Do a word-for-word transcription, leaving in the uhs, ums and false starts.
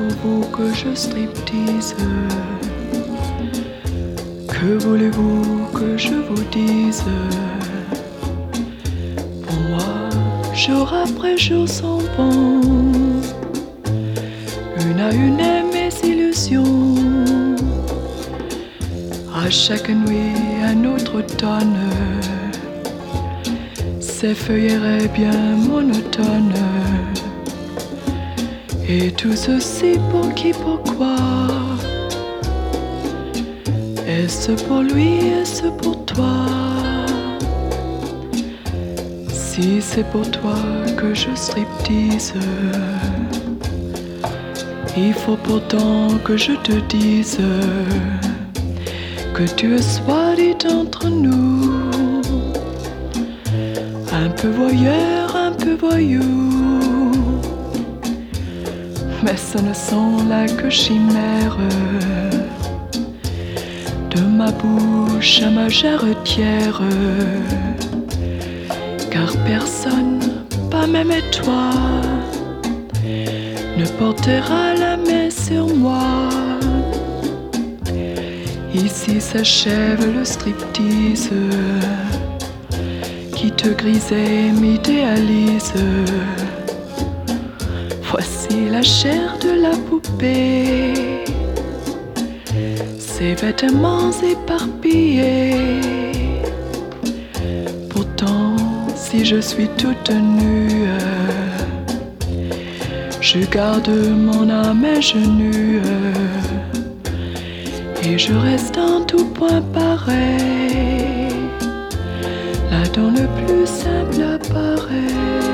voulez-vous que je striptease? Que voulez-vous que je vous dise? Pour moi, jour après jour s'en vont, une à une mes illusions. À chaque nuit, un autre automne s'effeuillerait bien monotone. Et tout ceci pour qui, pourquoi? Est-ce pour lui, est-ce pour toi? Si c'est pour toi que je striptease, il faut pourtant que je te dise que tu sois dit entre nous, un peu voyeur, un peu voyou. Mais ce ne sont là que chimères, de ma bouche à ma jarretière. Car personne, pas même toi, ne portera la main sur moi. Ici s'achève le striptease qui te grisait, m'idéalise. Voici la chair de la poupée, ses vêtements éparpillés. Pourtant, si je suis toute nue, je garde mon âme ingénue et je reste en tout point pareil, là dans le plus simple apparaît.